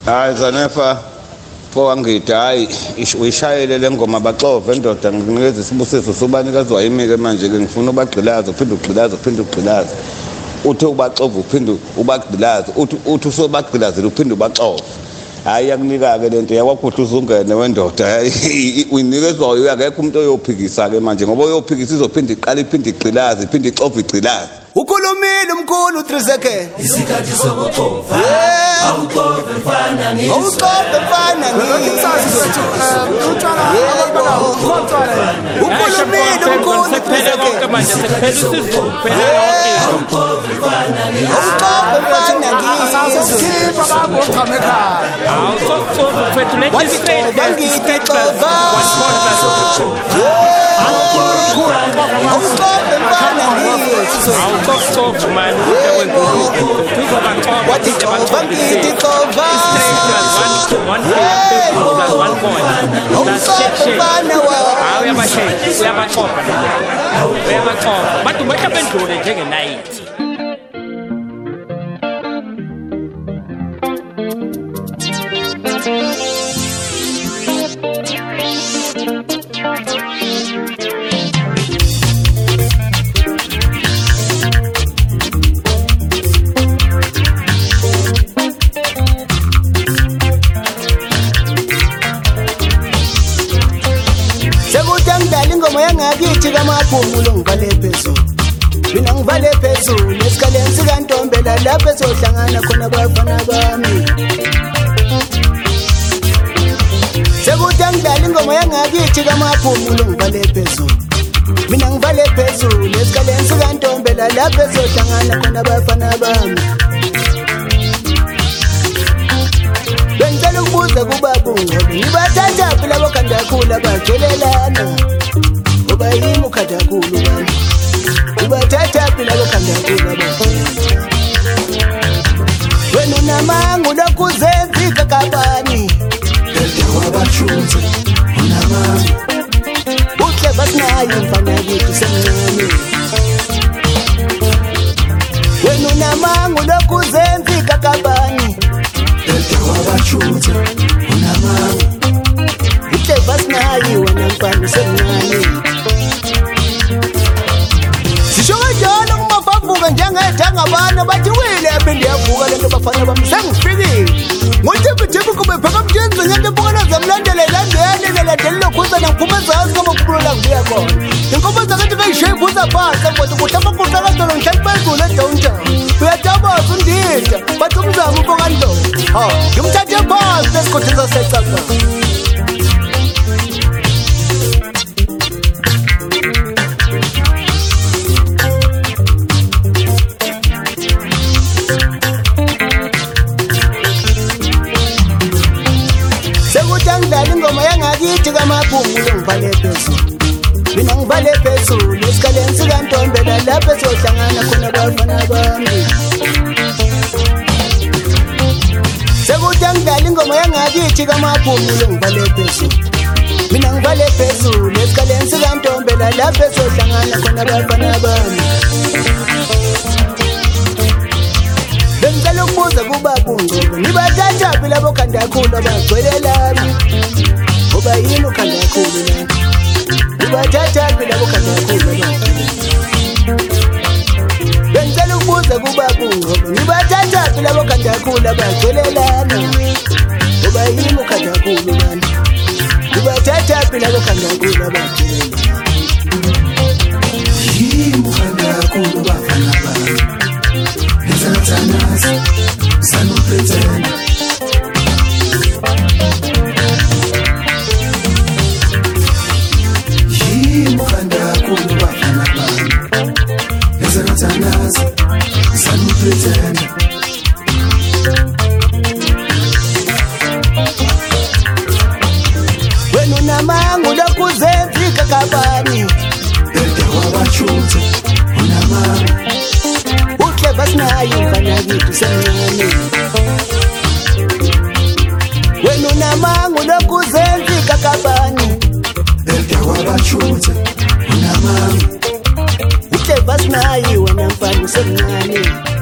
Hayi Zanefa fowangida hayi uyishayele lengoma baxove ndoda nginikeza isibusiso sobanikazi wayimike manje ke ngifuna ubagqilaza uphinde ugqilaza uphinde ugqilaza uthi ubaxove uphinde ubagqilaza uthi usobagqilazela uphinde ubaxove hayi yakunika ke lento yakwakhuhla uzungene wendoda uyinikezwa uyakekho umuntu oyophikisa ke manje ngoba uyophikisa izophinde iqala iphinde igqilaza iphinde ixove igqilaza ukhulumile umkhulu 3 seconds isikhathi sokuxova awuxove mfana ngizwe awuxove mfana ngizwe ukhulumile umkhulu 3 seconds awuxove mfana ngizwe awuxove mfana ngizwe ingoma yangakithi kamaphumulo ngivale phezulu mina ngivale phezulu esikaleni sikantombela lapho esohlangana khona abafana bami sekuthi angidlala ingoma yangakithi kamaphumulo ngivale phezulu mina ngivale phezulu esikaleni sikantombela lapho esohlangana khona abafana bami bengicela ukubuza kubabungu ngibathatha labo kandakhulu abagcwelelana ngoba yini ukhadakhulu bami ubathatha labo kandakhulu wena unamangu lokhu zenzika kabani delta wabashuthe unamangu uhle basinayo mfana kithi semncane wena unamangu lokhu zenzika kabani delta wabashuthe unamangu uhle basinayo wena mfana semncane sishonjalo kumafavuka njengethanga abantu bathi wile yaphinde yavuka lento bafana bami sengifikile ngothibithibi kube phaka mjenzi ngento ebukana zamlandela ilandele nelandele lokhuzana ngiphume zazi kama kubulula ngibuya khona inkomo zakethi kayishape uzaphansi kodwa kuhlamba kuhlakazolo ngihlali phezulu edowntown uyatabaza undida bathi umzamo ubokandlo ngimthathe phansi esikhothisa secapa ingoma yangakithi kamaphumulo ngivale phezulu mina ngivale phezulu esikaleni sikantombela lapho esohlangana khona abafana bami sekuthi angidlala ingoma yangakithi kamaphumulo ngivale phezulu mina ngivale phezulu esikaleni sikantombela lapho esohlangana khona abafana bami bengicela ukubuza kubabungu nibathatha labo kandakhulu abagcwelelana ngoba yini ukhandakhulu lana nibathatha labo kandakhulu bengicela ukubuza kubabungu nibathatha labo kandakhulu abagcwelelana ngoba yini ukhandakhulu lana nibathatha labo kandakhulu abagcwelelana yini ukhandakhulu bafana bami Zanas, Sanu pretend. Yimukanda kuba bafana bami. Zanas, Sanu pretend. wena unamangu lokhu zenzika kabani Delta wabashuthe unamangu basinayo mfana kithi semncane wena unamangu lokhu zenzika kabani delta wabashuthe unamangu uhle basinayo wena mfana semncane